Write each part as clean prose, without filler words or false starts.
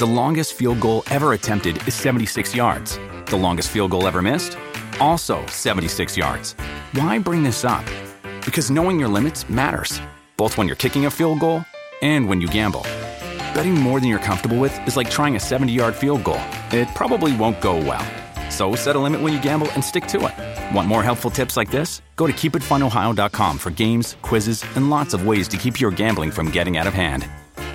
The longest field goal ever attempted is 76 yards. The longest field goal ever missed? Also 76 yards. Why bring this up? Because knowing your limits matters, both when you're kicking a field goal and when you gamble. Betting more than you're comfortable with is like trying a 70-yard field goal. It probably won't go well. So set a limit when you gamble and stick to it. Want more helpful tips like this? Go to keepitfunohio.com for games, quizzes, and lots of ways to keep your gambling from getting out of hand.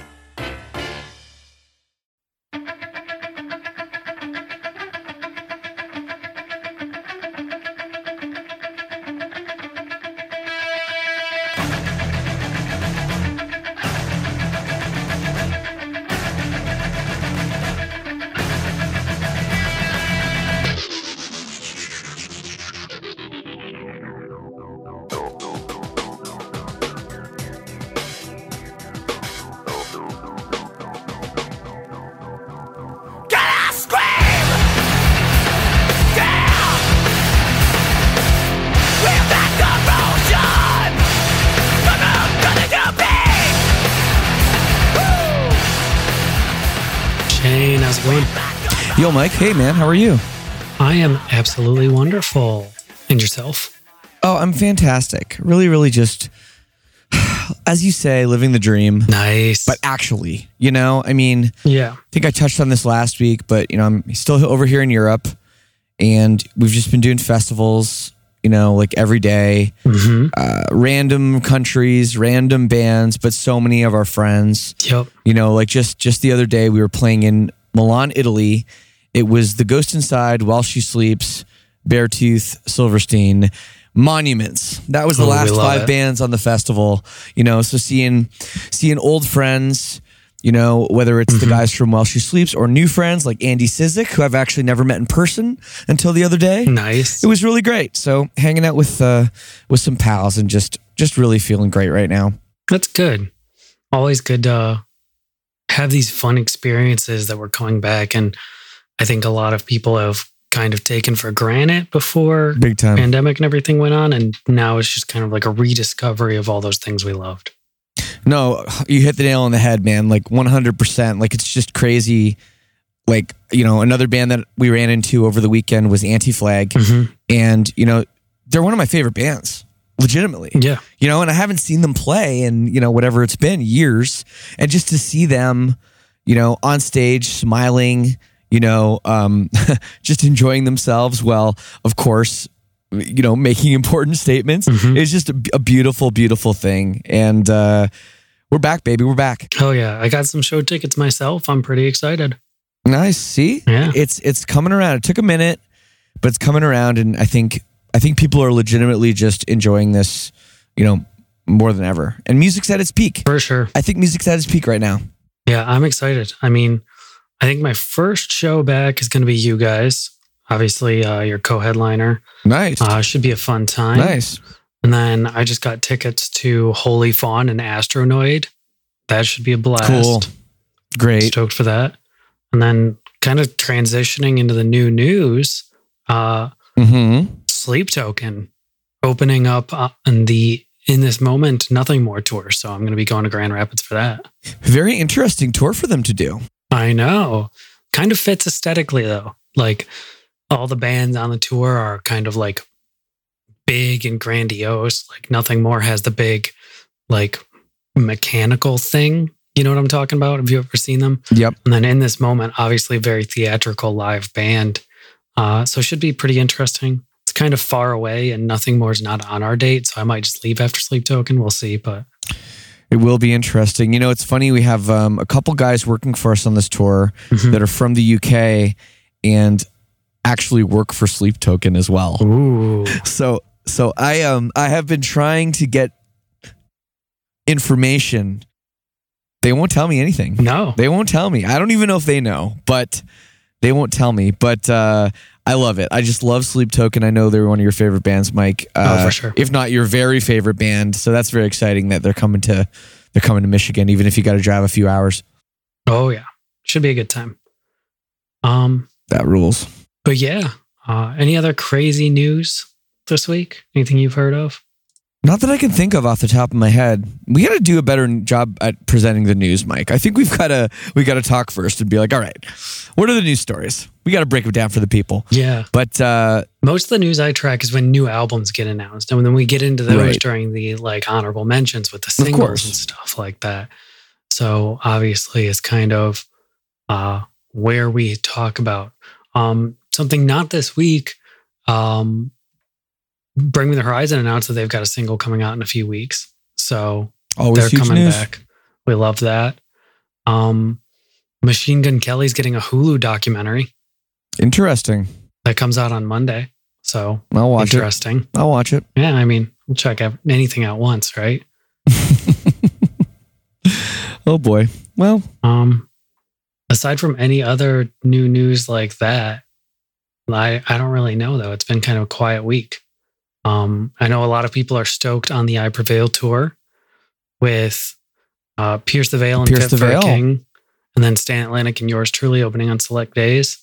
Yo, Mike. Hey, man. How are you? I am absolutely wonderful. And yourself? Oh, I'm fantastic. Really, really just, as you say, living the dream. Nice. But actually, I mean, yeah. I think I touched on this last week, but, I'm still over here in Europe and we've just been doing festivals, like every day, random countries, random bands, but so many of our friends. Yep. Like just the other day we were playing in Milan, Italy. It was The Ghost Inside, While She Sleeps, Beartooth, Silverstein, Monuments. That was the last 5 bands on the festival. So seeing old friends, whether it's the guys from While She Sleeps or new friends like Andy Sizik, who I've actually never met in person until the other day. Nice. It was really great. So hanging out with some pals and just really feeling great right now. That's good. Always good to have these fun experiences that we're coming back, and I think a lot of people have kind of taken for granted before Big time. Pandemic and everything went on, and now it's just kind of like a rediscovery of all those things we loved. No, you hit the nail on the head, man. Like 100%. Like it's just crazy. Like, another band that we ran into over the weekend was Anti-Flag. And, they're one of my favorite bands. Legitimately. Yeah. And I haven't seen them play in, whatever it's been, years. And just to see them, on stage, smiling, just enjoying themselves. Well, of course, making important statements. It's just a beautiful, beautiful thing. And we're back, baby. We're back. Oh, yeah. I got some show tickets myself. I'm pretty excited. Nice. See? Yeah. It's coming around. It took a minute, but it's coming around. And I think people are legitimately just enjoying this, more than ever. And music's at its peak. For sure. I think music's at its peak right now. Yeah, I'm excited. I mean, I think my first show back is going to be you guys. Obviously, your co-headliner. Nice. Should be a fun time. Nice. And then I just got tickets to Holy Fawn and Astronoid. That should be a blast. Cool. Great. Stoked for that. And then kind of transitioning into the new news. Sleep Token opening up in this moment Nothing More tour. So I'm going to be going to Grand Rapids for that. Very interesting tour for them to do. I know. Kind of fits aesthetically though. Like all the bands on the tour are kind of like big and grandiose. Like Nothing More has the big like mechanical thing. You know what I'm talking about? Have you ever seen them? Yep. And then in this moment, obviously very theatrical live band. So it should be pretty interesting. It's kind of far away and Nothing More is not on our date. So I might just leave after Sleep Token. We'll see, but it will be interesting. It's funny. We have a couple guys working for us on this tour that are from the UK and actually work for Sleep Token as well. Ooh. So I have been trying to get information. They won't tell me anything. No. They won't tell me. I don't even know if they know, but they won't tell me. But I love it. I just love Sleep Token. I know they're one of your favorite bands, Mike. For sure. If not your very favorite band. So that's very exciting that they're coming to Michigan, even if you got to drive a few hours. Oh yeah. Should be a good time. That rules. But yeah, any other crazy news this week? Anything you've heard of? Not that I can think of off the top of my head. We got to do a better job at presenting the news, Mike. I think we got to talk first and be like, all right, what are the news stories? We got to break them down for the people. Yeah. But most of the news I track is when new albums get announced, and then we get into those during the like honorable mentions with the singles and stuff like that. So obviously, it's kind of where we talk about something not this week. Bring Me the Horizon announced that they've got a single coming out in a few weeks. So they're coming back. We love that. Machine Gun Kelly's getting a Hulu documentary. Interesting. That comes out on Monday. So I'll watch interesting. I'll watch it. Yeah, I mean, we'll check anything out once, right? Oh boy. Well, aside from any other new news like that, I don't really know though. It's been kind of a quiet week. I know a lot of people are stoked on the I Prevail tour with Pierce the Veil and Fit for a King, and then Stan Atlantic and Yours Truly opening on select days.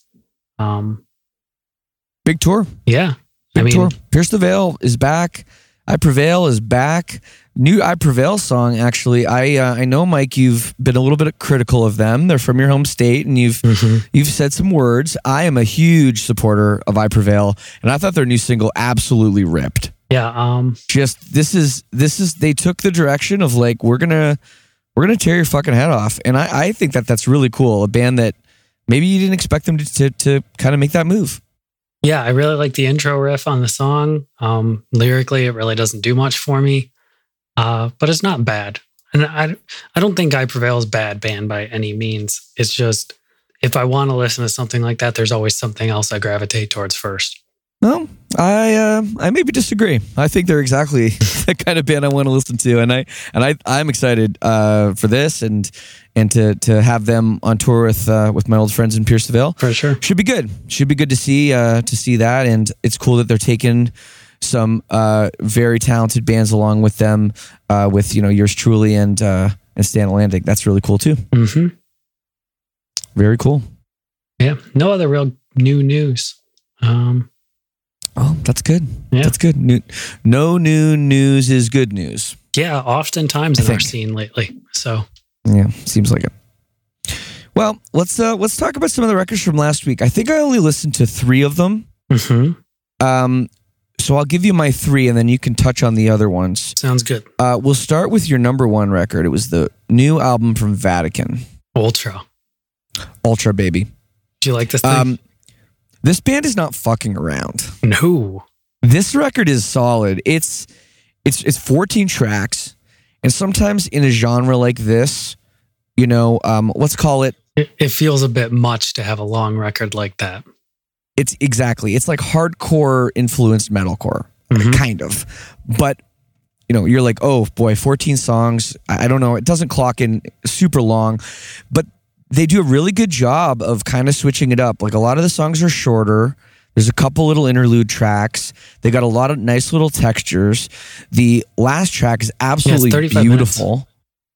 Big tour. Yeah. Big tour. Pierce the Veil is back. I Prevail is back. New I Prevail song, actually. I know, Mike, you've been a little bit critical of them. They're from your home state, and you've said some words. I am a huge supporter of I Prevail, and I thought their new single absolutely ripped. Yeah. Just this is they took the direction of like we're gonna tear your fucking head off, and I think that's really cool. A band that maybe you didn't expect them to kind of make that move. Yeah, I really like the intro riff on the song. Lyrically, it really doesn't do much for me. But it's not bad. And I don't think I Prevail is a bad band by any means. It's just, if I want to listen to something like that, there's always something else I gravitate towards first. No, I maybe disagree. I think they're exactly the kind of band I want to listen to. And I'm excited for this and to have them on tour with my old friends in Pierce the Veil. For sure. Should be good. Should be good to see that. And it's cool that they're taking some very talented bands along with them, with Yours Truly and Stan Atlantic. That's really cool too. Mm-hmm. Very cool. Yeah. No other real new news. Oh, that's good. Yeah. That's good. No new news is good news. Yeah, oftentimes in our scene lately. So yeah, seems like it. Well, let's talk about some of the records from last week. I think I only listened to 3 of them. Mm-hmm. So I'll give you my 3 and then you can touch on the other ones. Sounds good. We'll start with your number 1 record. It was the new album from Vatican. Ultra, baby. Do you like this thing? This band is not fucking around. No. This record is solid. It's 14 tracks, and sometimes in a genre like this, let's call it. It feels a bit much to have a long record like that. It's like hardcore influenced metalcore, kind of. But you're like, oh boy, 14 songs. I don't know. It doesn't clock in super long, but they do a really good job of kind of switching it up. Like a lot of the songs are shorter. There's a couple little interlude tracks. They got a lot of nice little textures. The last track is absolutely beautiful.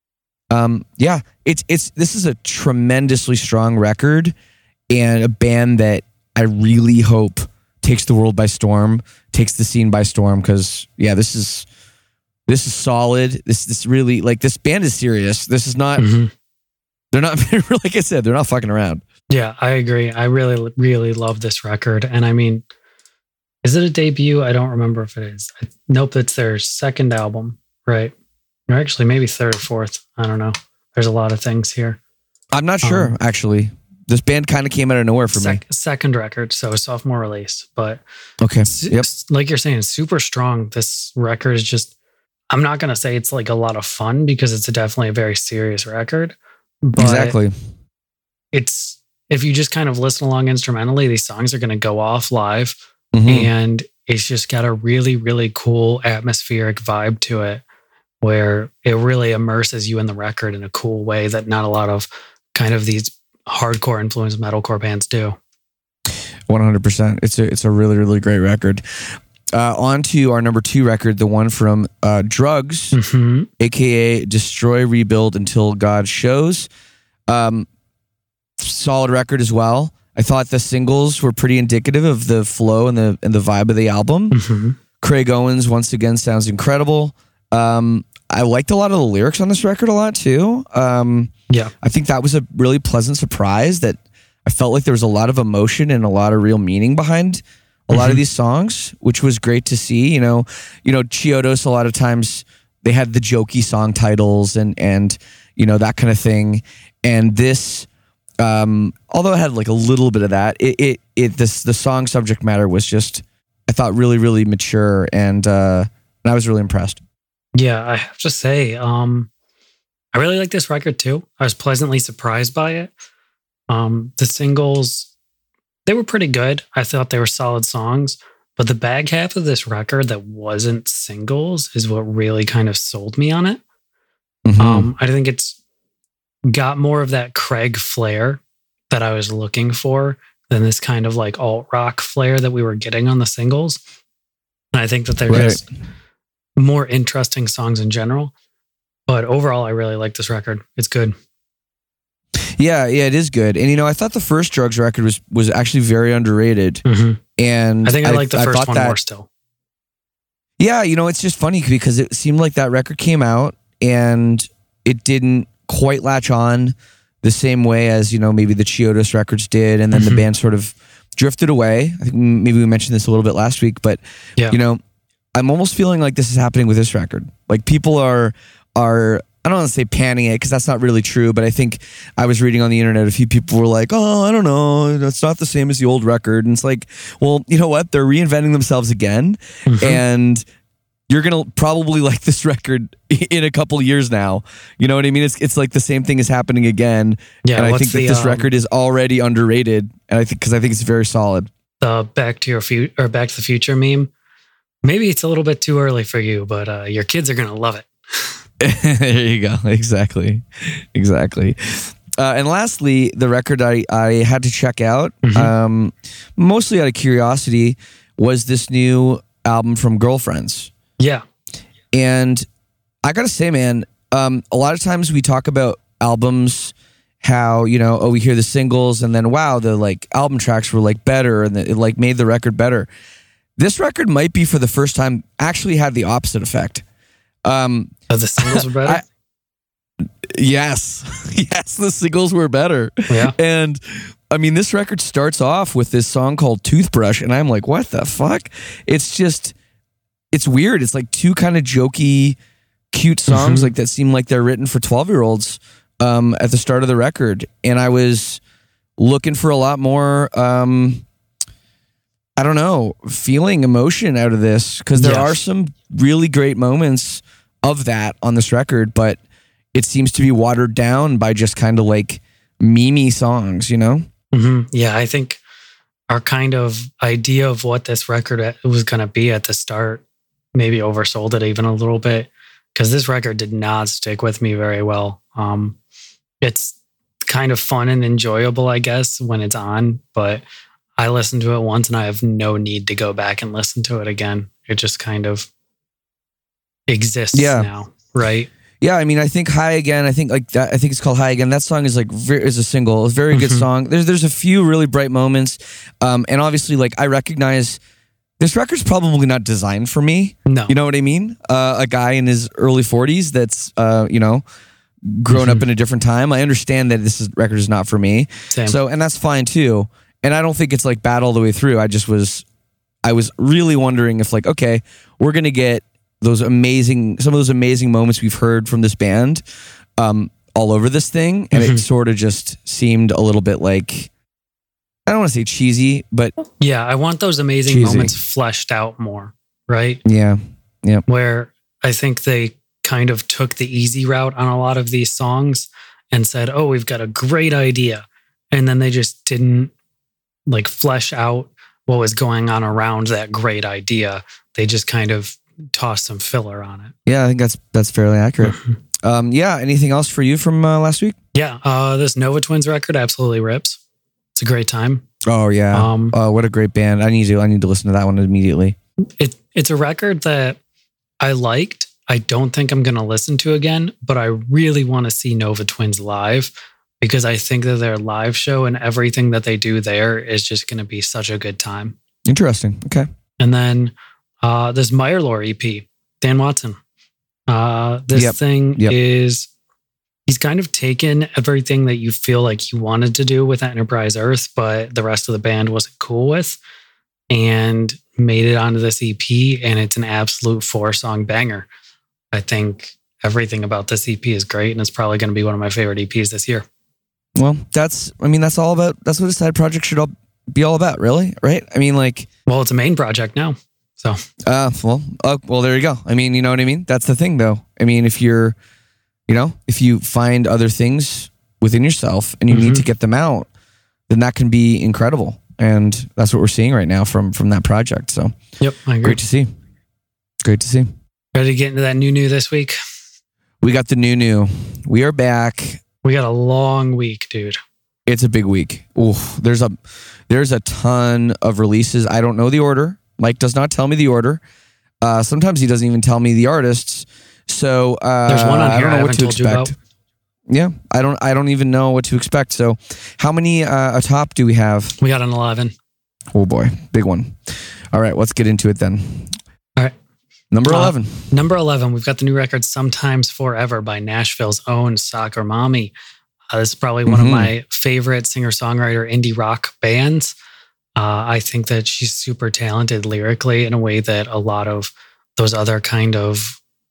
This is a tremendously strong record and a band that I really hope takes the world by storm, takes the scene by storm. Because this is solid. This really, like, this band is serious. This is not. They're not, like I said, they're not fucking around. Yeah, I agree. I really, really love this record. And I mean, is it a debut? I don't remember if it is. Nope, it's their second album, right? Or actually, maybe third or fourth. I don't know. There's a lot of things here. I'm not sure, actually. This band kind of came out of nowhere for me. Second record, so sophomore release. But okay, yep. Like you're saying, it's super strong. This record is just, I'm not going to say it's like a lot of fun because it's definitely a very serious record. But exactly. It's, if you just kind of listen along instrumentally, these songs are going to go off live, and it's just got a really, really cool atmospheric vibe to it where it really immerses you in the record in a cool way that not a lot of kind of these hardcore influenced metalcore bands do. 100%. It's a really, really great record. On to our number 2 record, the one from Drugs, aka Destroy, Rebuild Until God Shows. Solid record as well. I thought the singles were pretty indicative of the flow and the vibe of the album. Craig Owens once again sounds incredible. I liked a lot of the lyrics on this record a lot too. I think that was a really pleasant surprise that I felt like there was a lot of emotion and a lot of real meaning behind a lot of these songs, which was great to see. You know, Chiodos, a lot of times they had the jokey song titles and you know, that kind of thing. And this, although it had like a little bit of that, the song subject matter was just, I thought, really, really mature, and I was really impressed. Yeah, I have to say, I really like this record too. I was pleasantly surprised by it. The singles, they were pretty good. I thought they were solid songs, but the back half of this record that wasn't singles is what really kind of sold me on it. I think it's got more of that Craig flair that I was looking for than this kind of like alt rock flair that we were getting on the singles. And I think that they're just more interesting songs in general. But overall, I really like this record. It's good. Yeah, it is good. And, you know, I thought the first Drugs record was actually very underrated. And I think I like the first one more still. Yeah, you know, it's just funny because it seemed like that record came out and it didn't quite latch on the same way as, you know, maybe the Chiodos records did. And then the band sort of drifted away. I think maybe we mentioned this a little bit last week, but, you know, I'm almost feeling like this is happening with this record. Like people are I don't want to say panning it because that's not really true, but I think I was reading on the internet, a few people were like, oh, I don't know, it's not the same as the old record. And it's like, well, you know what? They're reinventing themselves again. And you're going to probably like this record in a couple of years now. You know what I mean? It's like the same thing is happening again. Yeah, and I think that this record is already underrated. And I think it's very solid. The Back to the Future meme. Maybe it's a little bit too early for you, but your kids are going to love it. There you go. Exactly. And lastly, the record I had to check out, mostly out of curiosity, was this new album from Girlfriends. Yeah. And I got to say, man, a lot of times we talk about albums, how, you know, we hear the singles and then, wow, the like album tracks were like better and it like made the record better. This record might be for the first time actually had the opposite effect. The singles were better? Yes, the singles were better. Yeah. And I mean, this record starts off with this song called Toothbrush, and I'm like, what the fuck? It's weird. It's like two kind of jokey, cute songs like that seem like they're written for 12-year-olds at the start of the record. And I was looking for a lot more, I don't know, feeling emotion out of this, because there are some really great moments of that on this record, but it seems to be watered down by just kind of like meme songs, you know? Yeah, I think our kind of idea of what this record was going to be at the start maybe oversold it even a little bit, because this record did not stick with me very well. It's kind of fun and enjoyable, I guess, when it's on, but I listened to it once and I have no need to go back and listen to it again. It just kind of exists now, right? Yeah, I mean, I think High Again, I think it's called High Again. That song is like is a single. It's a very good song. There's a few really bright moments. And obviously, like, I recognize this record's probably not designed for me. No. You know what I mean? A guy in his early 40s that's you know, grown up in a different time. I understand that this record is not for me. Same. So, and that's fine too. And I don't think it's like bad all the way through. I was really wondering if, like, okay, we're going to get some of those amazing moments we've heard from this band all over this thing. And it sort of just seemed a little bit like, I don't want to say cheesy, but yeah, I want those amazing moments fleshed out more, right? Yeah. Where I think they kind of took the easy route on a lot of these songs and said, oh, we've got a great idea. And then they just didn't like flesh out what was going on around that great idea. They just kind of tossed some filler on it. Yeah, I think that's fairly accurate. Yeah, anything else for you from last week? Yeah, this Nova Twins record absolutely rips. It's a great time. Oh yeah. What a great band. I need to listen to that one immediately. It's a record that I liked. I don't think I'm going to listen to again, but I really want to see Nova Twins live, because I think that their live show and everything that they do there is just going to be such a good time. Interesting. Okay. And then This Myrlore EP, Dan Watson. This thing is, he's kind of taken everything that you feel like he wanted to do with Enterprise Earth, but the rest of the band wasn't cool with, and made it onto this EP, and it's an absolute 4-song banger. I think everything about this EP is great, and it's probably going to be one of my favorite EPs this year. Well, that's what a side project should be all about, really, right? I mean, well, it's a main project now. So, well, there you go. I mean, you know what I mean? That's the thing, though. I mean, if you find other things within yourself and you need to get them out, then that can be incredible. And that's what we're seeing right now from that project. So, yep, I agree. Great to see. Great to see. Ready to get into that new this week? We got the new. We are back. We got a long week, dude. It's a big week. Ooh, there's a ton of releases. I don't know the order. Mike does not tell me the order. Sometimes he doesn't even tell me the artists. So there's one on here I don't know what to expect. Yeah, I don't even know what to expect. So how many atop do we have? We got an 11. Oh boy, big one. All right, let's get into it then. All right. Number 11. Number 11, we've got the new record Sometimes Forever by Nashville's own Soccer Mommy. This is probably one of my favorite singer-songwriter indie rock bands. I think that she's super talented lyrically in a way that a lot of those other kind of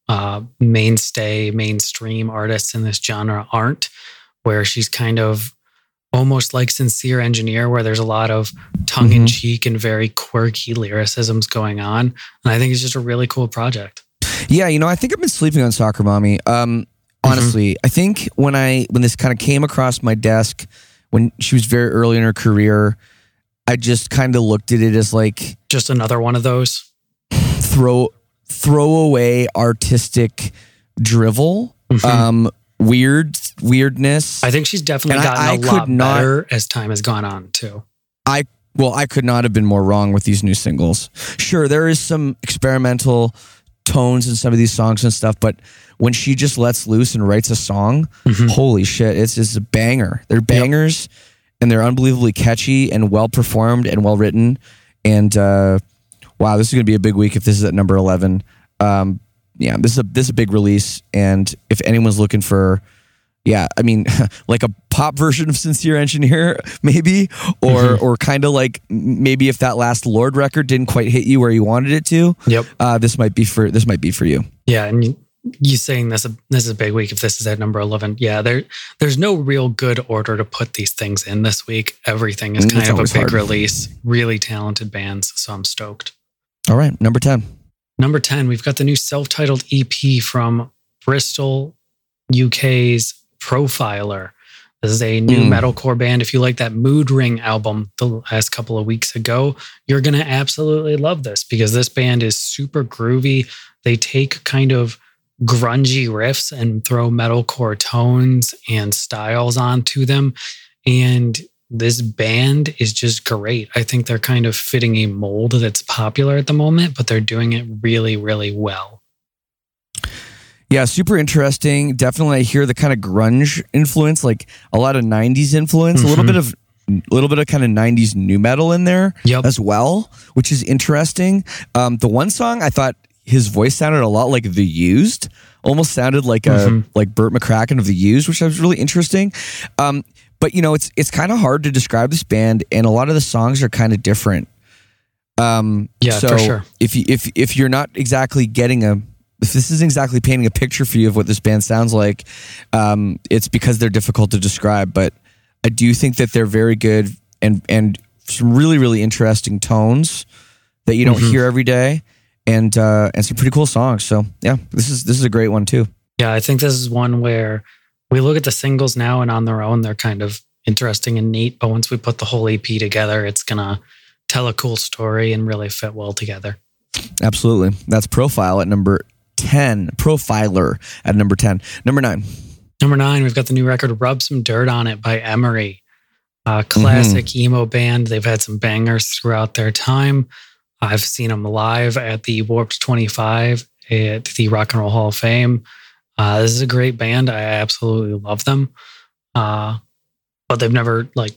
mainstream artists in this genre aren't, where she's kind of almost like Sincere Engineer, where there's a lot of tongue-in-cheek and very quirky lyricisms going on. And I think it's just a really cool project. Yeah, I think I've been sleeping on Soccer Mommy. Honestly, I think when this kind of came across my desk when she was very early in her career, I just kind of looked at it as like just another one of those throwaway artistic drivel, weirdness. I think she's definitely gotten a lot better as time has gone on too. I could not have been more wrong with these new singles. Sure, there is some experimental tones in some of these songs and stuff, but when she just lets loose and writes a song, holy shit, it's a banger. They're bangers, and they're unbelievably catchy and well performed and well written. And wow, this is going to be a big week if this is at number 11. This is a big release, and if anyone's looking for, like a pop version of Sincere Engineer, maybe, or kind of like maybe if that last Lorde record didn't quite hit you where you wanted it to, this might be for you. Yeah, and you saying this is a big week if this is at number 11. Yeah, there's no real good order to put these things in this week. Everything is kind of a big release, really talented bands, so I'm stoked. All right, number 10. Number 10, we've got the new self-titled EP from Bristol, UK's Profiler. This is a new metalcore band. If you like that Mood Ring album the last couple of weeks ago, you're going to absolutely love this because this band is super groovy. They take kind of grungy riffs and throw metalcore tones and styles onto them. And this band is just great. I think they're kind of fitting a mold that's popular at the moment, but they're doing it really, really well. Yeah, super interesting. Definitely, I hear the kind of grunge influence, like a lot of 90s influence, a little bit of kind of 90s new metal in there as well, which is interesting. The one song, I thought his voice sounded a lot like The Used, almost sounded like like Burt McCracken of The Used, which was really interesting. But it's kind of hard to describe this band, and a lot of the songs are kind of different. So for sure. If you're not exactly if this isn't exactly painting a picture for you of what this band sounds like, it's because they're difficult to describe. But I do think that they're very good and some really, really interesting tones that you don't hear every day, and some pretty cool songs. So yeah, this is a great one too. Yeah, I think this is one where we look at the singles now and on their own, they're kind of interesting and neat. But once we put the whole EP together, it's going to tell a cool story and really fit well together. Absolutely. That's Profile at number 10. Profiler at number 10. Number 9. Number 9, we've got the new record Rub Some Dirt on It by Emery. Classic emo band. They've had some bangers throughout their time. I've seen them live at the Warped 25 at the Rock and Roll Hall of Fame. This is a great band. I absolutely love them. But they've never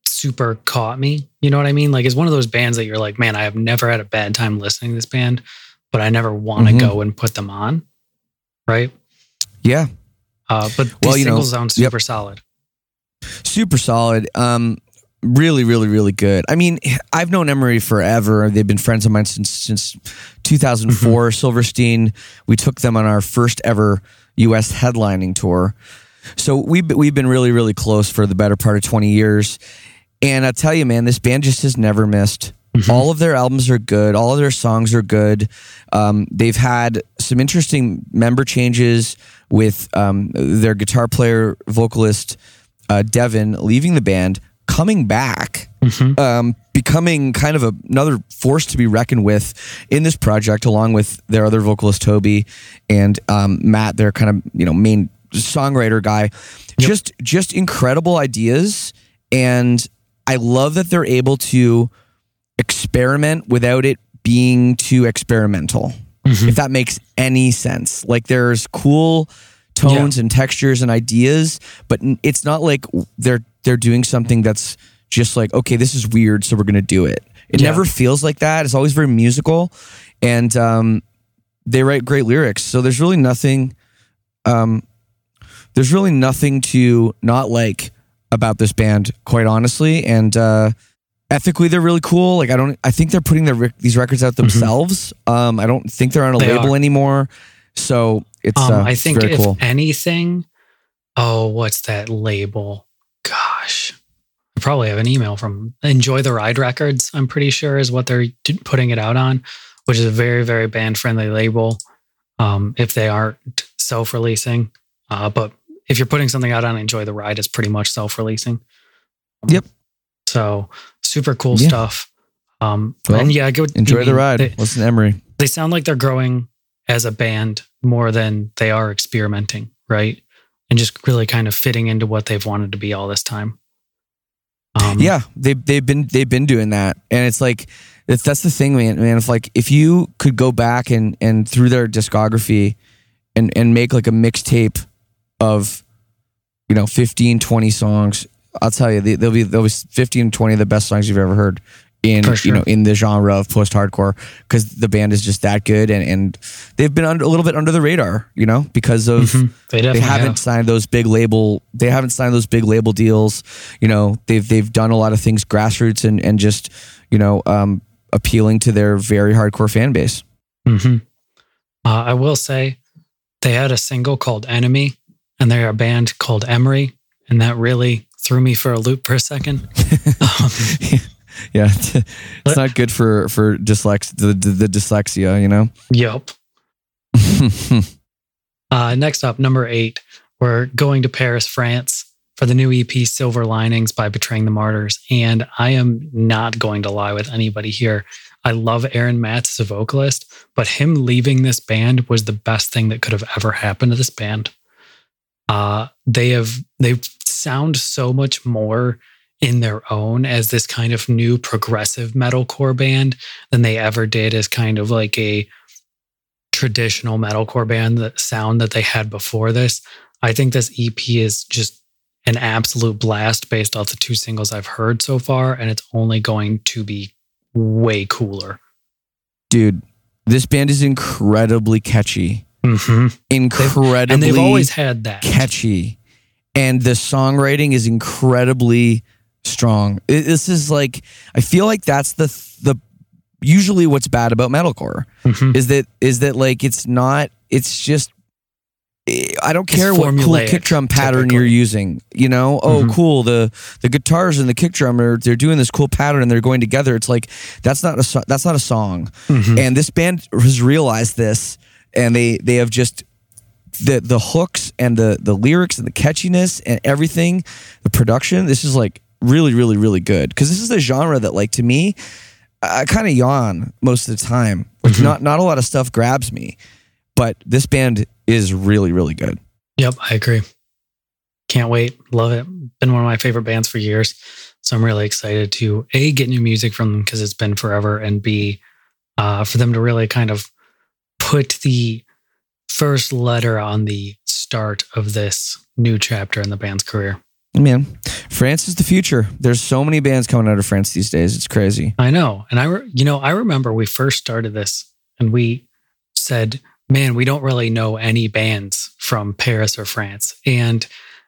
super caught me. You know what I mean? Like, it's one of those bands that you're like, man, I have never had a bad time listening to this band, but I never want to go and put them on. Right? Yeah. But these singles sound super solid. Super solid. Really, really, really good. I mean, I've known Emery forever. They've been friends of mine since 2004. Silverstein, we took them on our first ever U.S. headlining tour. So we've been really, really close for the better part of 20 years. And I tell you, man, this band just has never missed. All of their albums are good. All of their songs are good. They've had some interesting member changes with their guitar player, vocalist, Devin, leaving the band, coming back, becoming kind of another force to be reckoned with in this project, along with their other vocalist, Toby, and Matt, their kind of main songwriter guy. Just incredible ideas, and I love that they're able to experiment without it being too experimental. If that makes any sense. Like, there's cool tones and textures and ideas, but it's not like they're doing something that's just like, okay, this is weird, so we're going to do it. It never feels like that. It's always very musical, and they write great lyrics. So there's really nothing to not like about this band, quite honestly. And ethically, they're really cool. Like, I think they're putting these records out themselves. I don't think they're on a label anymore. So it's I think very cool. If anything, what's that label? Gosh, I probably have an email from Enjoy the Ride Records, I'm pretty sure, is what they're putting it out on, which is a very, very band-friendly label, if they aren't self-releasing. But if you're putting something out on Enjoy the Ride, it's pretty much self-releasing. Yep. So super cool stuff. And Enjoy the Ride. Listen to Emery. They sound like they're growing as a band more than they are experimenting, right? And just really kind of fitting into what they've wanted to be all this time. They've been doing that, and it's like that's the thing, man. If you could go back and through their discography and make like a mixtape of 15, 20 songs, I'll tell you, there'll be 15, 20 of the best songs you've ever heard in in the genre of post-hardcore, because the band is just that good, and they've been a little bit under the radar, because of they haven't signed those big label deals. They've done a lot of things grassroots and just appealing to their very hardcore fan base. I will say they had a single called Enemy, and they're a band called Emery, and that really threw me for a loop for a second. Yeah, it's not good for the dyslexia, Yep. Next up, number 8, we're going to Paris, France for the new EP Silver Linings by Betraying the Martyrs. And I am not going to lie with anybody here. I love Aaron Matz as a vocalist, but him leaving this band was the best thing that could have ever happened to this band. They sound so much more in their own as this kind of new progressive metalcore band than they ever did as kind of like a traditional metalcore band, the sound that they had before this. I think this EP is just an absolute blast based off the 2 singles I've heard so far, and it's only going to be way cooler. Dude, this band is incredibly catchy. Incredibly and they've always had that. Catchy. And the songwriting is incredibly strong. This is like, I feel like that's the usually what's bad about metalcore is that like it's just, I don't care what cool kick drum pattern you're using, cool, the guitars and the kick drum they're doing this cool pattern and they're going together. It's like that's not a song. And this band has realized this, and they have just the hooks and the lyrics and the catchiness and everything, the production. This is like really, really, really good, because this is a genre that, like, to me, I kind of yawn most of the time. Like, not a lot of stuff grabs me, but this band is really, really good. Yep, I agree. Can't wait. Love it. Been one of my favorite bands for years. So I'm really excited to A, get new music from them because it's been forever, and B, for them to really kind of put the first letter on the start of this new chapter in the band's career. Man, France is the future. There's so many bands coming out of France these days. It's crazy. I know. And I remember we first started this and we said, man, we don't really know any bands from Paris or France. And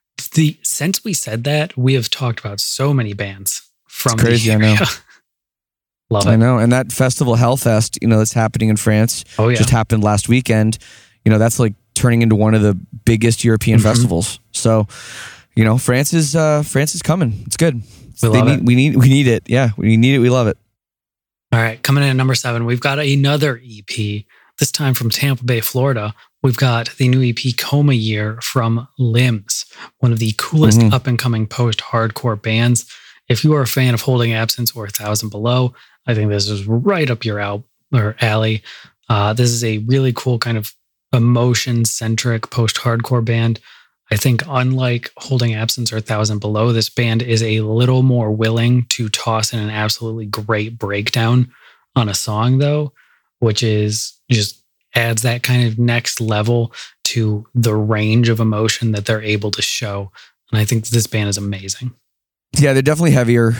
since we said that, we have talked about so many bands from it's crazy, the area. I know. Love it. I know. And that festival, Hellfest, that's happening in France. Oh, yeah. Just happened last weekend. That's like turning into one of the biggest European festivals. So, France is coming. It's good. We need it. Yeah, we need it. We love it. All right, coming in at number 7, we've got another EP. This time from Tampa Bay, Florida. We've got the new EP Coma Year from Limbs, one of the coolest up and coming post-hardcore bands. If you are a fan of Holding Absence or 1,000 Below, I think this is right up your alley. This is a really cool kind of emotion-centric post-hardcore band. I think unlike Holding Absence or 1,000 Below, this band is a little more willing to toss in an absolutely great breakdown on a song, though, which is just adds that kind of next level to the range of emotion that they're able to show. And I think this band is amazing. Yeah, they're definitely heavier.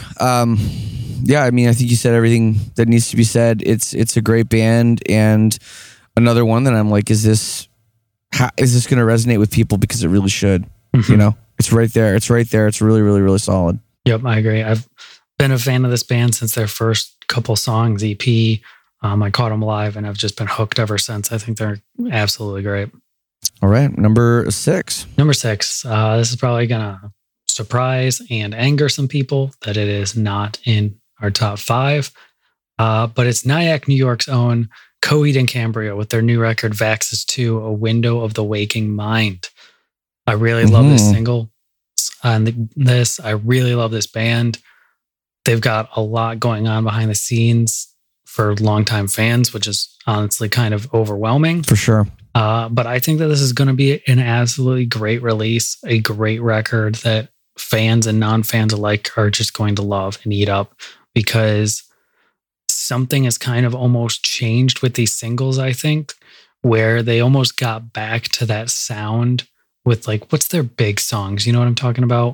Yeah, I think you said everything that needs to be said. It's a great band, and another one that I'm like, is this going to resonate with people? Because it really should. It's right there. It's really, really, really solid. Yep, I agree. I've been a fan of this band since their first couple songs, EP. I caught them live, and I've just been hooked ever since. I think they're absolutely great. All right, number 6. Number 6. This is probably gonna surprise and anger some people that it is not in our top 5, but it's Nyack, New York's own Coheed and Cambria with their new record Vaxxus 2, A Window of the Waking Mind. I really love this single. And I really love this band. They've got a lot going on behind the scenes for longtime fans, which is honestly kind of overwhelming. For sure. But I think that this is going to be an absolutely great release, a great record that fans and non-fans alike are just going to love and eat up, because something has kind of almost changed with these singles, I think, where they almost got back to that sound with what's their big songs? You know what I'm talking about?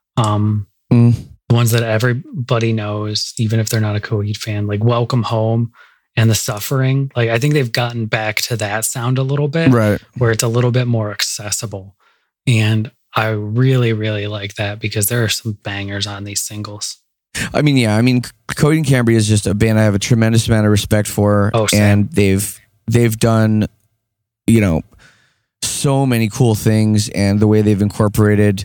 The ones that everybody knows, even if they're not a Coheed fan, like Welcome Home and The Suffering. I think they've gotten back to that sound a little bit, right, where it's a little bit more accessible. And I really, really like that, because there are some bangers on these singles. Coheed and Cambria is just a band I have a tremendous amount of respect for. Oh, same. And they've done, so many cool things, and the way they've incorporated,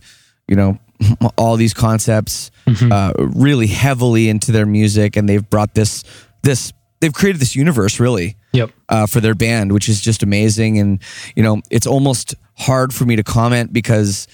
all these concepts really heavily into their music, and they've brought they've created this universe really for their band, which is just amazing. And it's almost hard for me to comment because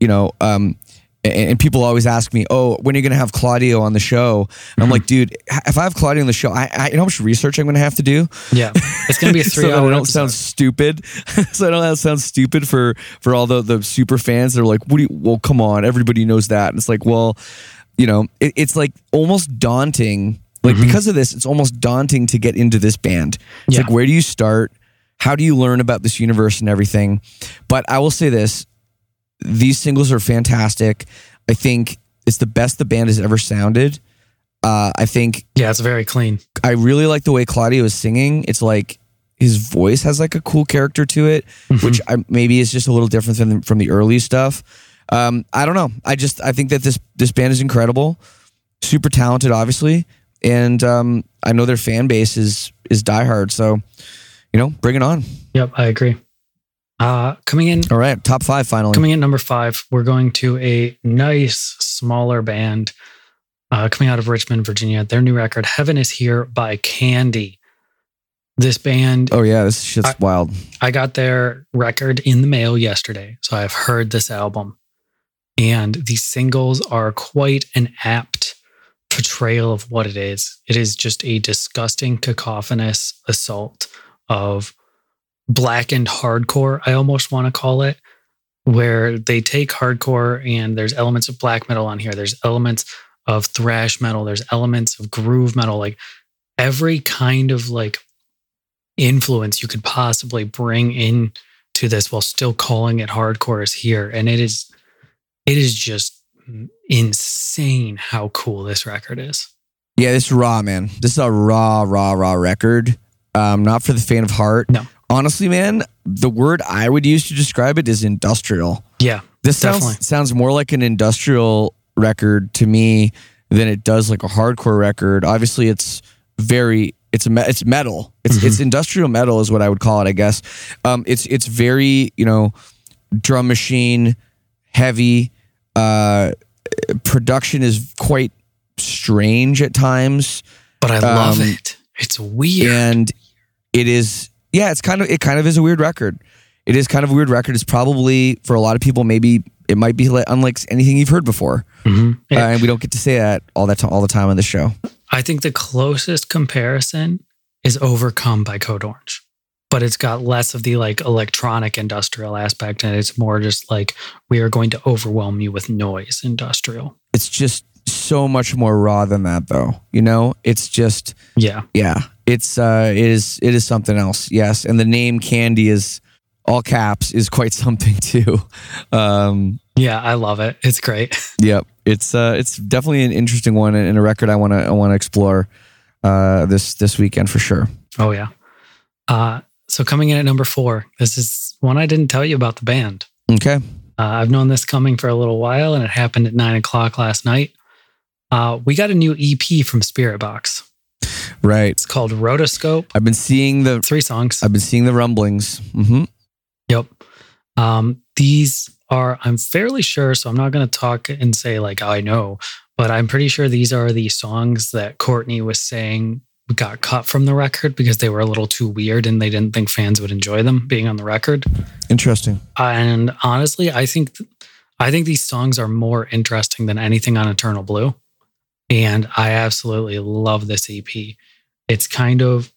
and people always ask me, oh, when are you going to have Claudio on the show? And I'm like, dude, if I have Claudio on the show, you know how much research I'm going to have to do? Yeah. It's going to be a 3 hour I don't sound stupid. So I don't sound stupid for all the super fans that are like, well, come on, everybody knows that. And it's like, well, it's like almost daunting. Because of this, it's almost daunting to get into this band. It's like, where do you start? How do you learn about this universe and everything? But I will say this. These singles are fantastic. I think it's the best the band has ever sounded. I think... Yeah, it's very clean. I really like the way Claudio is singing. It's like his voice has a cool character to it, which maybe is just a little different than from the early stuff. I don't know. I think that this band is incredible. Super talented, obviously. And I know their fan base is diehard. So, bring it on. Yep, I agree. Coming in. All right, top 5 finally. Coming in number 5, we're going to a nice, smaller band coming out of Richmond, Virginia. Their new record, Heaven Is Here by Candy. This band... Oh yeah, this shit's wild. I got their record in the mail yesterday, so I've heard this album. And these singles are quite an apt portrayal of what it is. It is just a disgusting, cacophonous assault of blackened hardcore, I almost want to call it, where they take hardcore and there's elements of black metal on here. There's elements of thrash metal. There's elements of groove metal. Every kind of influence you could possibly bring in to this while still calling it hardcore is here. And it is just insane how cool this record is. Yeah, this is raw, man. This is a raw record. Not for the faint of heart. No. Honestly, man, the word I would use to describe it is industrial. Yeah, this sounds more like an industrial record to me than it does like a hardcore record. Obviously, it's metal. It's industrial metal is what I would call it, I guess. It's very, drum machine heavy. Production is quite strange at times, but I love it. It's weird, and it is. Yeah, it kind of is a weird record. It is kind of a weird record. It's probably for a lot of people, maybe it might be unlike anything you've heard before, and we don't get to say that all the time on the show. I think the closest comparison is Overcome by Code Orange, but it's got less of the like electronic industrial aspect, and it's more just like we are going to overwhelm you with noise industrial. It's just so much more raw than that, though. It's just yeah. It's it is something else. Yes, and the name Candy is all caps is quite something too. Yeah, I love it. It's great. Yep, it's definitely an interesting one and a record I want to explore this weekend for sure. Oh yeah. So coming in at number 4, this is one I didn't tell you about the band. Okay. I've known this coming for a little while, and it happened at 9:00 last night. We got a new EP from Spiritbox. Right. It's called Rotoscope. I've been seeing 3 songs. I've been seeing the rumblings. Mm-hmm. Yep. These are, I'm fairly sure, so I'm not going to talk and say like, I know, but I'm pretty sure these are the songs that Courtney was saying got cut from the record because they were a little too weird and they didn't think fans would enjoy them being on the record. Interesting. And honestly, I think these songs are more interesting than anything on Eternal Blue. And I absolutely love this EP. It's kind of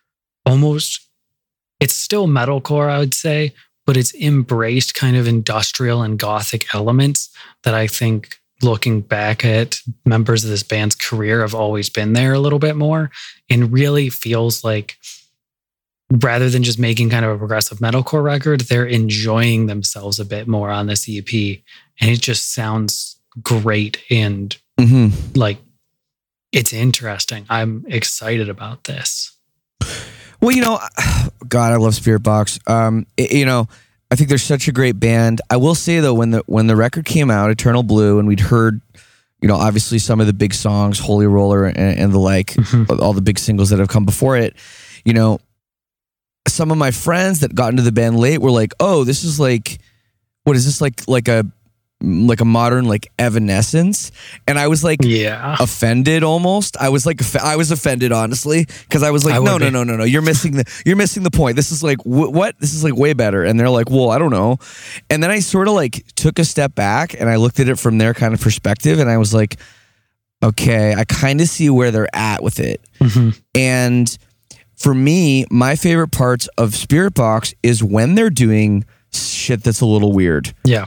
it's still metalcore, I would say, but it's embraced kind of industrial and gothic elements that I think, looking back at members of this band's career, have always been there a little bit more, and really feels like rather than just making kind of a progressive metalcore record, they're enjoying themselves a bit more on this EP. And it just sounds great and like it's interesting. I'm excited about this. Well, God, I love Spiritbox. I think they're such a great band. I will say though, when the record came out, Eternal Blue, and we'd heard, obviously some of the big songs, Holy Roller and the like, all the big singles that have come before it, some of my friends that got into the band late were like, "Oh, this is like, what is this like a modern like Evanescence?" And I was like, offended almost. I was offended honestly, because I was like, no, you're missing the point. This is like what? This is like way better. And they're like, well, I don't know. And then I sort of like took a step back and I looked at it from their kind of perspective, and I was like, okay, I kind of see where they're at with it. And for me, my favorite parts of Spiritbox is when they're doing shit that's a little weird. Yeah.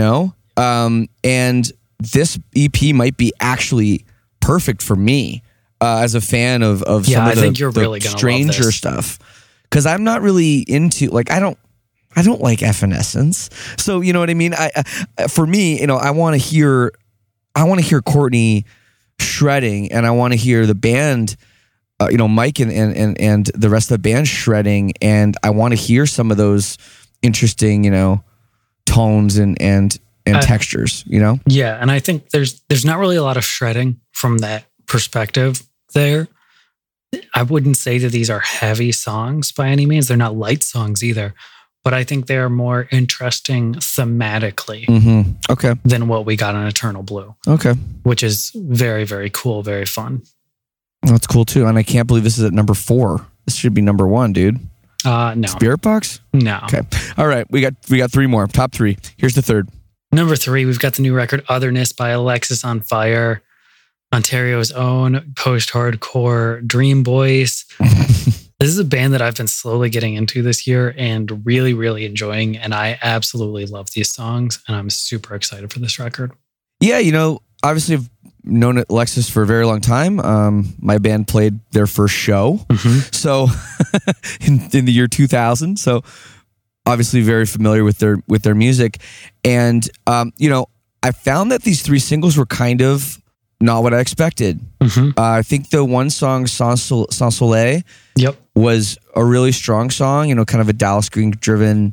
And this EP might be actually perfect for me as a fan of some of the stranger stuff, because I'm not really into like I don't like Evanescence, so you know what I mean. For me, I want to hear Courtney shredding, and I want to hear the band, Mike and the rest of the band shredding, and I want to hear some of those interesting tones and textures, Yeah, and I think there's not really a lot of shredding from that perspective there. I wouldn't say that these are heavy songs by any means. They're not light songs either, but I think they're more interesting thematically than what we got on Eternal Blue. Okay. Which is very, very cool, very fun. That's cool too. And I can't believe this is at number 4. This should be number 1, dude. No. Spiritbox? No. Okay. All right. We got 3 more. Top 3. Here's the third. Number 3, we've got the new record Otherness by Alexis on Fire, Ontario's own post-hardcore Dream Boys. This is a band that I've been slowly getting into this year and really, really enjoying, and I absolutely love these songs, and I'm super excited for this record. Yeah, obviously I've known Alexis for a very long time. My band played their first show, so in the year 2000. So obviously very familiar with their music, and I found that these 3 singles were kind of not what I expected. I think the one song, Sans Soleil, was a really strong song, kind of a Dallas Green driven,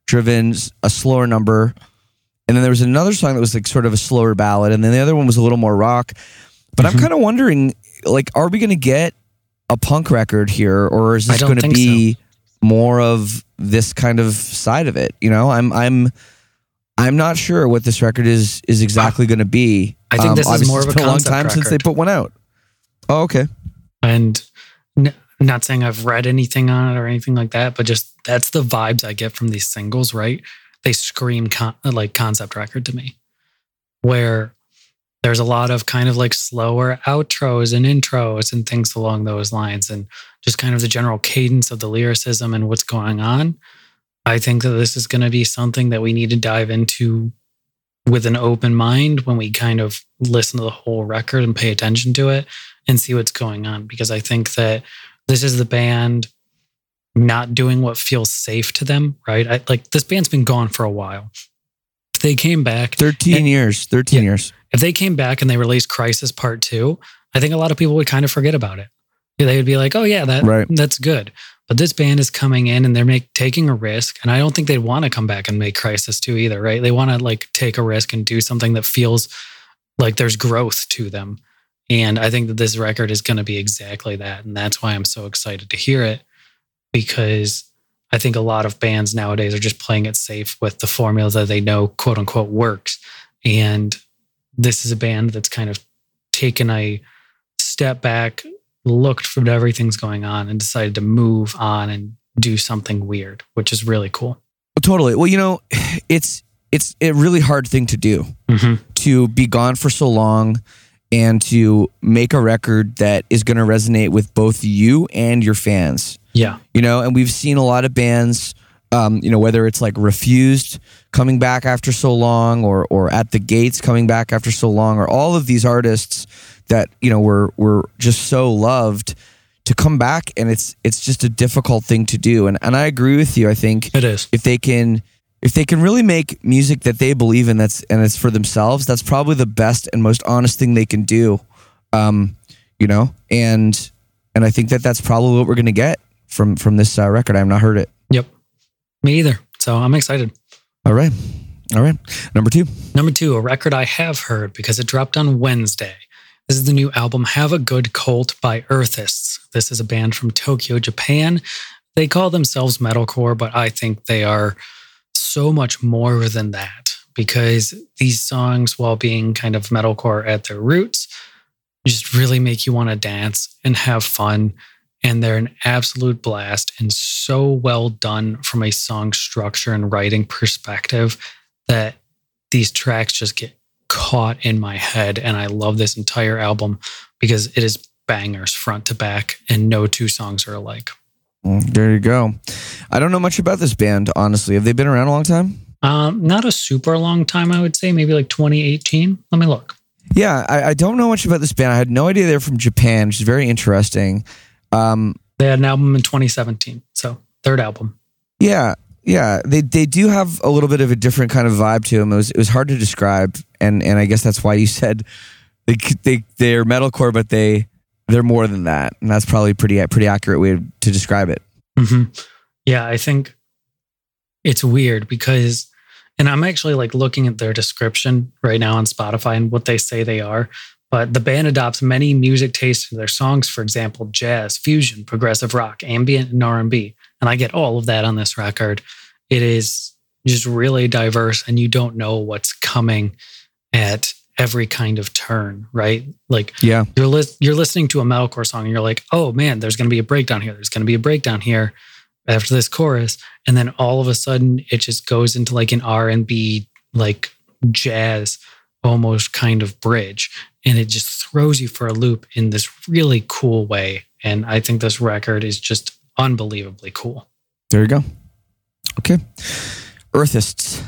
a slower number. And then there was another song that was like sort of a slower ballad. And then the other one was a little more rock. But I'm kind of wondering, like, are we going to get a punk record here, or is this going to be more of this kind of side of it? I'm not sure what this record is exactly going to be. I think this is more of a concept record. It's been a long time since they put one out. Oh, okay. And not saying I've read anything on it or anything like that, but just that's the vibes I get from these singles, right? They scream like concept record to me, where there's a lot of kind of like slower outros and intros and things along those lines, and just kind of the general cadence of the lyricism and what's going on. I think that this is going to be something that we need to dive into with an open mind when we kind of listen to the whole record and pay attention to it and see what's going on. Because I think that this is the band not doing what feels safe to them, right? This band's been gone for a while. If they came back... 13 years. If they came back and they released Crisis Part 2, I think a lot of people would kind of forget about it. They would be like, oh yeah, that's good. But this band is coming in and they're taking a risk. And I don't think they'd want to come back and make Crisis 2 either, right? They want to like take a risk and do something that feels like there's growth to them. And I think that this record is going to be exactly that. And that's why I'm so excited to hear it, because I think a lot of bands nowadays are just playing it safe with the formula that they know, quote unquote, works. And this is a band that's kind of taken a step back, looked from everything's going on, and decided to move on and do something weird, which is really cool. Totally. Well, it's a really hard thing to do, to be gone for so long and to make a record that is going to resonate with both you and your fans. Yeah. And we've seen a lot of bands, whether it's like Refused coming back after so long, or At the Gates coming back after so long, or all of these artists that, were just so loved to come back. And it's just a difficult thing to do. And I agree with you. I think it is. If they can really make music that they believe in, and it's for themselves, that's probably the best and most honest thing they can do. And I think that's probably what we're going to get from this record. I have not heard it. Yep. Me either. So I'm excited. All right. Number two, a record I have heard because it dropped on Wednesday. This is the new album, Have a Good Cult by Earthists. This is a band from Tokyo, Japan. They call themselves metalcore, but I think they are so much more than that, because these songs, while being kind of metalcore at their roots, just really make you want to dance and have fun. And they're an absolute blast and so well done from a song structure and writing perspective that these tracks just get caught in my head. And I love this entire album because it is bangers front to back, and no 2 songs are alike. There you go. I don't know much about this band, honestly. Have they been around a long time? Not a super long time, I would say. Maybe like 2018. Let me look. Yeah, I don't know much about this band. I had no idea they're from Japan, which is very interesting. They had an album in 2017, so 3rd album. Yeah. They do have a little bit of a different kind of vibe to them. It was hard to describe, and I guess that's why you said they're metalcore, but they're more than that, and that's probably a pretty accurate way to describe it. Mm-hmm. Yeah, I think it's weird because, and I'm actually like looking at their description right now on Spotify and what they say they are. But the band adopts many music tastes in their songs, for example, jazz, fusion, progressive rock, ambient, and R&B. And I get all of that on this record. It is just really diverse, and you don't know what's coming at every kind of turn, right? Like, yeah, you're listening to a metalcore song, and you're like, oh man, there's going to be a breakdown here. There's going to be a breakdown here after this chorus. And then all of a sudden, it just goes into like an R&B, like jazz, almost kind of bridge. And it just throws you for a loop in this really cool way. And I think this record is just unbelievably cool. There you go. Okay. Earthists.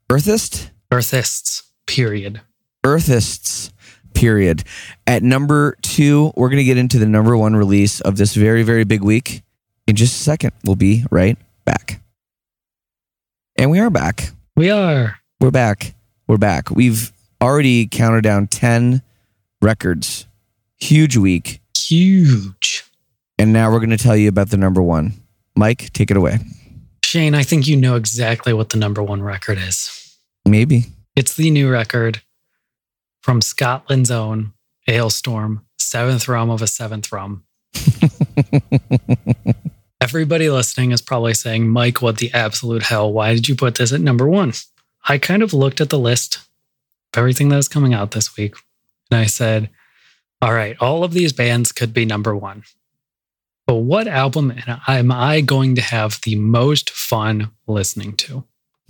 Earthists, period. Earthists, period. At number 2, we're going to get into the number 1 release of this very, very big week. In just a second, we'll be right back. And we are back. We are. We're back. We've already counted down 10 records. Huge week. Huge. And now we're going to tell you about the number one. Mike, take it away. Shane, I think you know exactly what the number one record is. Maybe. It's the new record from Scotland's own Alestorm, Seventh Rum of a Seventh Rum. Everybody listening is probably saying, Mike, what the absolute hell? Why did you put this at number one? I kind of looked at the list of everything that was coming out this week, and I said, all right, all of these bands could be number one. But what album am I going to have the most fun listening to?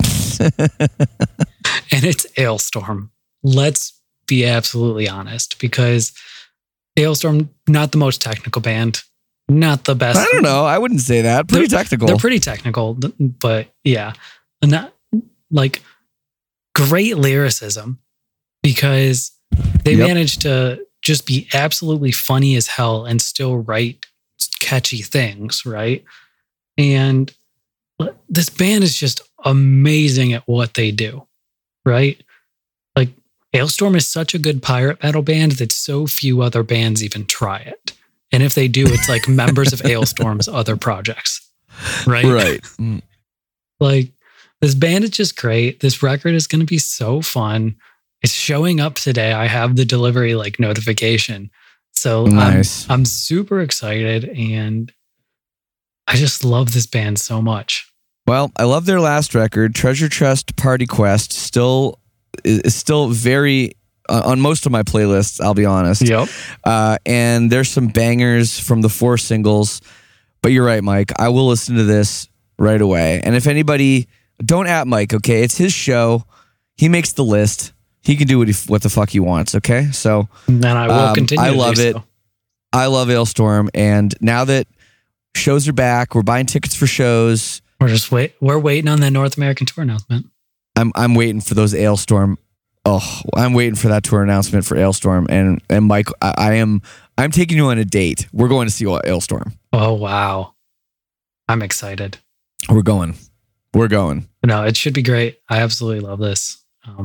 And it's Alestorm. Let's be absolutely honest, because Alestorm, not the most technical band, not the best. I don't know. I wouldn't say that. Pretty technical. They're pretty technical, but yeah. And that, like, great lyricism, because they managed to just be absolutely funny as hell and still write catchy things, right? And this band is just amazing at what they do, right? Like, Alestorm is such a good pirate metal band that so few other bands even try it. And if they do, it's like members of Alestorm's other projects, right? Right. Like, this band is just great. This record is going to be so fun. It's showing up today. I have the delivery like notification. So nice. I'm super excited, and I just love this band so much. Well, I love their last record, Treasure Chest Party Quest. Is still very on most of my playlists, I'll be honest. Yep. And there's some bangers from the 4 singles. But you're right, Mike. I will listen to this right away. And if anybody, don't at Mike, okay? It's his show. He makes the list. He can do what the fuck he wants, okay? So, and I will continue. I love it. So. I love Alestorm, and now that shows are back, we're buying tickets for shows. We're waiting on that North American tour announcement. I'm waiting for those Alestorm. Oh, I'm waiting for that tour announcement for Alestorm, and Mike, I'm taking you on a date. We're going to see Alestorm. Oh wow, I'm excited. We're going. No, it should be great. I absolutely love this.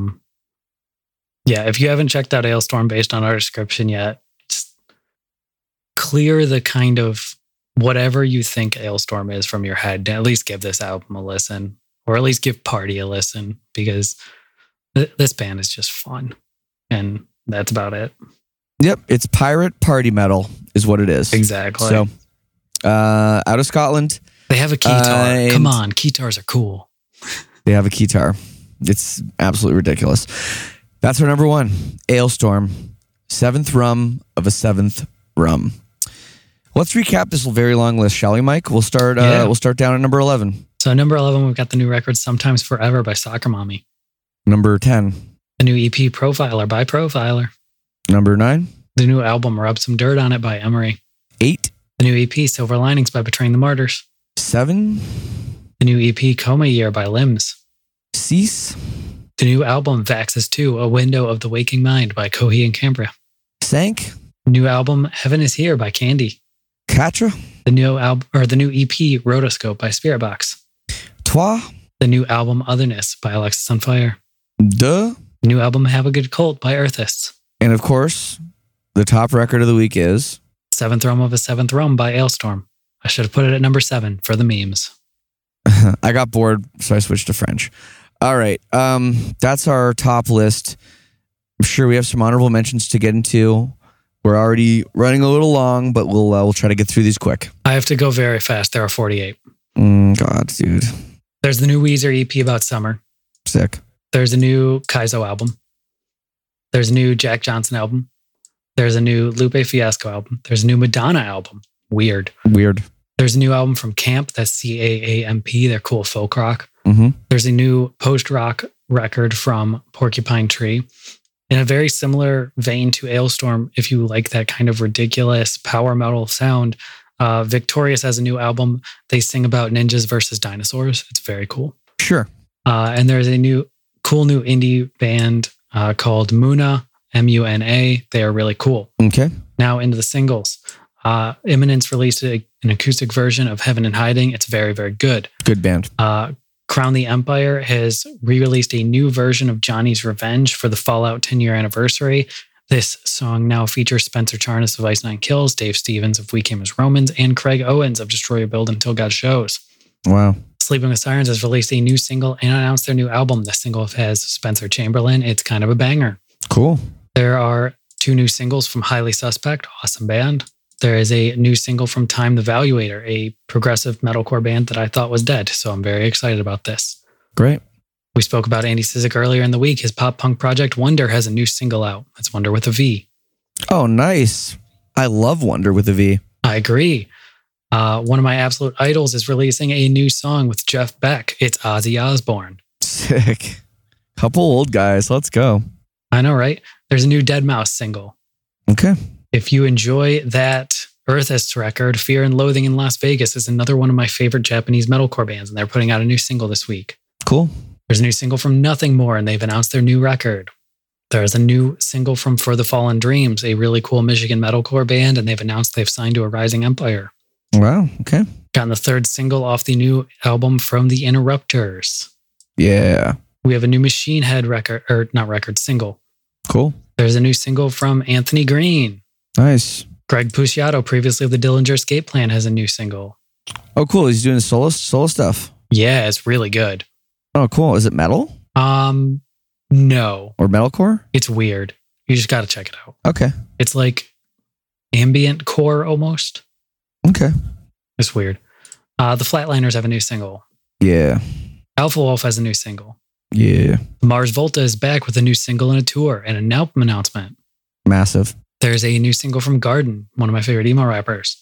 Yeah, if you haven't checked out Alestorm based on our description yet, just clear the kind of whatever you think Alestorm is from your head. At least give this album a listen, or at least give Party a listen, because this band is just fun. And that's about it. Yep, it's pirate party metal is what it is. Exactly. So, out of Scotland. They have a keytar. Come on, keytars are cool. They have a keytar. It's absolutely ridiculous. That's our number one, Alestorm, 7th Rum of a 7th Rum. Let's recap this very long list, shall we, Mike? We'll start. We'll start down at number 11. So number 11, we've got the new record "Sometimes Forever" by Soccer Mommy. Number 10, the new EP "Profiler" by Profiler. Number 9, the new album "Rub Some Dirt on It" by Emery. 8, the new EP "Silver Linings" by Betraying the Martyrs. 7, the new EP "Coma Year" by Limbs. 6, the new album "Vaxis 2: A Window of the Waking Mind" by Coheed and Cambria. 5, the new album "Heaven Is Here" by Candy. 4, the new album, or the new EP "Rotoscope" by Spiritbox. 3, the new album "Otherness" by Alexis on Fire. 2, the new album "Have a Good Cult" by Earthists. And of course, the top record of the week is 7th Rum of a 7th Rum by Alestorm. I should have put it at number 7 for the memes. I got bored, so I switched to French. All right. That's our top list. I'm sure we have some honorable mentions to get into. We're already running a little long, but we'll try to get through these quick. I have to go very fast. There are 48. God, dude. There's the new Weezer EP about summer. Sick. There's a new Kaizo album. There's a new Jack Johnson album. There's a new Lupe Fiasco album. There's a new Madonna album. Weird. There's a new album from Camp. That's CAAMP. They're cool folk rock. Mm-hmm. There's a new post-rock record from Porcupine Tree. In a very similar vein to Alestorm, if you like that kind of ridiculous power metal sound, Victorious has a new album. They sing about ninjas versus dinosaurs. It's very cool. Sure. And there's a cool new indie band called Muna, M-U-N-A. They are really cool. Okay. Now into the singles. Imminence released an acoustic version of Heaven in Hiding. It's very, very good. Good band. Crown the Empire has re-released a new version of Johnny's Revenge for the Fallout 10-year anniversary. This song now features Spencer Charnas of Ice Nine Kills, Dave Stevens of We Came as Romans, and Craig Owens of Destroy Your Build Until God Shows. Wow. Sleeping with Sirens has released a new single and announced their new album. The single has Spencer Chamberlain. It's kind of a banger. Cool. There are 2 new singles from Highly Suspect, awesome band. There is a new single from Time the Valuator, a progressive metalcore band that I thought was dead. So I'm very excited about this. Great. We spoke about Andy Cizek earlier in the week. His pop punk project Wonder has a new single out. It's Wonder with a V. Oh, nice. I love Wonder with a V. I agree. One of my absolute idols is releasing a new song with Jeff Beck. It's Ozzy Osbourne. Sick. Couple old guys. Let's go. I know, right? There's a new Deadmau5 single. Okay. If you enjoy that Earthist record, Fear and Loathing in Las Vegas is another one of my favorite Japanese metalcore bands, and they're putting out a new single this week. Cool. There's a new single from Nothing More, and they've announced their new record. There's a new single from For the Fallen Dreams, a really cool Michigan metalcore band, and they've announced they've signed to a rising empire. Wow. Okay. Gotten the 3rd single off the new album from The Interrupters. Yeah. We have a new Machine Head single. Cool. There's a new single from Anthony Green. Nice. Greg Puciato, previously of the Dillinger Escape Plan, has a new single. Oh, cool. He's doing solo stuff. Yeah, it's really good. Oh, cool. Is it metal? No. Or metalcore? It's weird. You just got to check it out. Okay. It's like ambient core almost. Okay. It's weird. The Flatliners have a new single. Yeah. Alpha Wolf has a new single. Yeah. Mars Volta is back with a new single and a tour and an album announcement. Massive. There's a new single from Garden, one of my favorite emo rappers.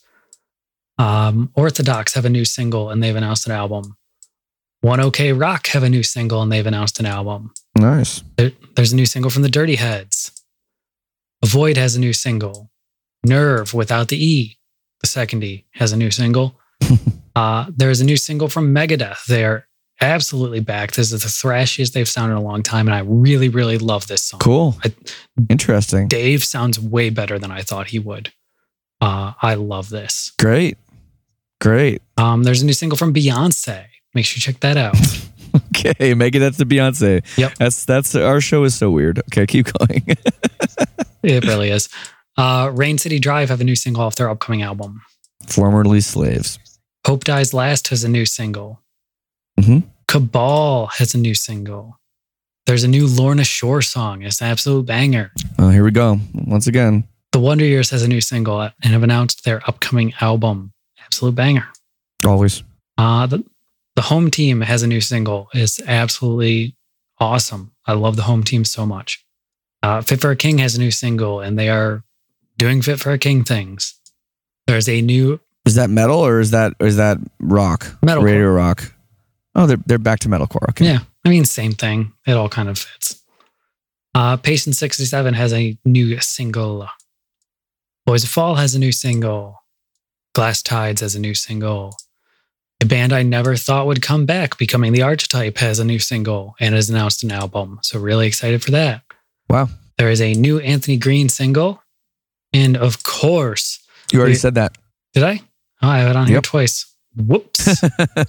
Orthodox have a new single and they've announced an album. One OK Rock have a new single and they've announced an album. Nice. There's a new single from the Dirty Heads. Avoid has a new single. Nerve without the E, the second E, has a new single. There's a new single from Megadeth. They're absolutely back. This is the thrashiest they've sounded in a long time, and I really, really love this song. Cool. Interesting. Dave sounds way better than I thought he would. I love this. Great. There's a new single from Beyonce. Make sure you check that out. Okay, Megadeth to Beyonce. Yep. That's our show is so weird. Okay, keep going. It really is. Rain City Drive have a new single off their upcoming album. Formerly Slaves. Hope Dies Last has a new single. Mm-hmm. Cabal has a new single. There's a new Lorna Shore song. It's an absolute banger. Oh, here we go. Once again. The Wonder Years has a new single and have announced their upcoming album. Absolute banger. Always. The Home Team has a new single. It's absolutely awesome. I love the Home Team so much. Fit for a King has a new single, and they are doing Fit for a King things. There's a new... Is that metal or is that rock? Metalcore. Radio rock. Oh, they're back to metalcore. Okay. Yeah. I mean, same thing. It all kind of fits. Patient 67 has a new single. Boys of Fall has a new single. Glass Tides has a new single. A band I never thought would come back, Becoming the Archetype, has a new single and has announced an album. So really excited for that. Wow. There is a new Anthony Green single. And of course... You already said that. Did I? Oh, I have it on here twice. Whoops.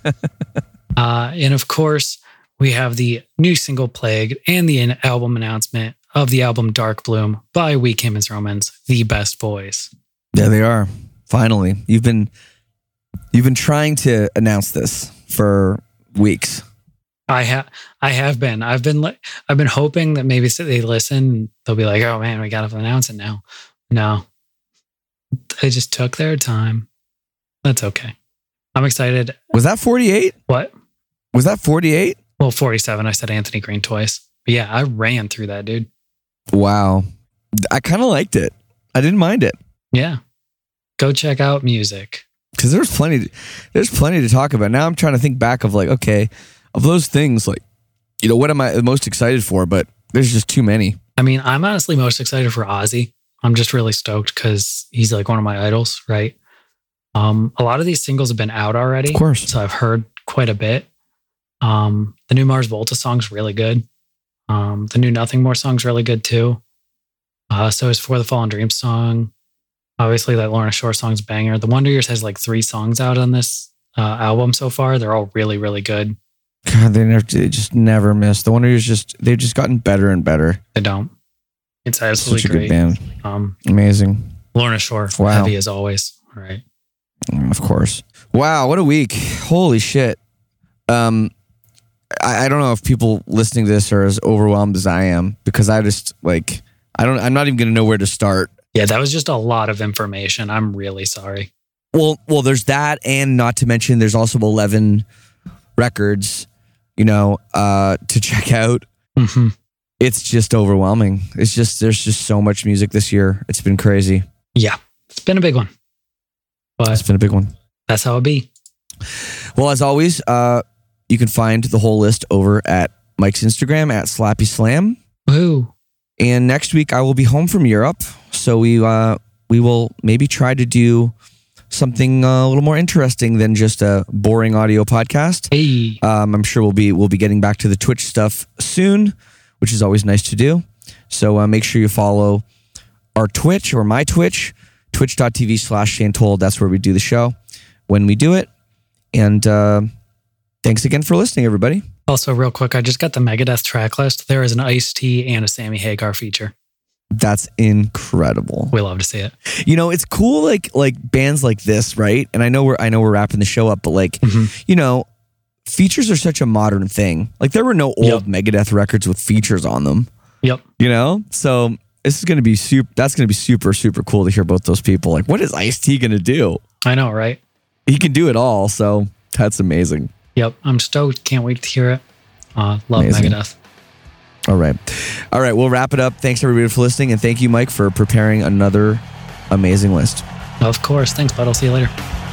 And of course, we have the new single Plague and the album announcement of the album Dark Bloom by We Came as Romans, the best boys. Yeah, they are. Finally. You've been trying to announce this for weeks. I have been. I've been hoping that maybe they listen. They'll be like, "Oh man, we got to announce it now." No, they just took their time. That's okay. I'm excited. Was that 48? What? Was that 48? Well, 47. I said Anthony Green twice. But yeah, I ran through that, dude. Wow. I kind of liked it. I didn't mind it. Yeah. Go check out music. Because there's plenty to talk about. Now I'm trying to think back of like, okay, of those things, like, you know, what am I the most excited for? But there's just too many. I mean, I'm honestly most excited for Ozzy. I'm just really stoked because he's like one of my idols, right? A lot of these singles have been out already. Of course. So I've heard quite a bit. The new Mars Volta song's really good. The new Nothing More song's really good too. So is For the Fallen Dreams song. Obviously, that Lorna Shore song's banger. The Wonder Years has like 3 songs out on this album so far. They're all really, really good. God, they just never miss. The Wonder Years they've just gotten better and better. They don't. It's absolutely such a great. good band. Amazing. Lorna Shore, wow. Heavy as always. All right. Of course. Wow, what a week. Holy shit. I don't know if people listening to this are as overwhelmed as I am, because I just I'm not even going to know where to start. Yeah, that was just a lot of information. I'm really sorry. Well, there's that, and not to mention there's also 11 records, to check out. Mm-hmm. It's just overwhelming. There's just so much music this year. It's been crazy. Yeah, it's been a big one. But it's been a big one. That's how it be. Well, as always, you can find the whole list over at Mike's Instagram at Slappy Slam. Woo. And next week I will be home from Europe, so we will maybe try to do something a little more interesting than just a boring audio podcast. Hey. I'm sure we'll be getting back to the Twitch stuff soon, which is always nice to do. So make sure you follow our Twitch or my Twitch, twitch.tv/Shane Told. That's where we do the show when we do it. And thanks again for listening, everybody. Also, real quick, I just got the Megadeth track list. There is an Ice-T and a Sammy Hagar feature. That's incredible. We love to see it. It's cool, like bands like this, right? And I know we're wrapping the show up, but features are such a modern thing. Like, there were no old Megadeth records with features on them. Yep. So this is going to be that's going to be super, super cool to hear both those people. Like, what is Ice-T going to do? I know, right? He can do it all. So that's amazing. Yep. I'm stoked. Can't wait to hear it. Love amazing. Megadeth. All right. We'll wrap it up. Thanks everybody for listening. And thank you, Mike, for preparing another amazing list. Of course. Thanks, bud. I'll see you later.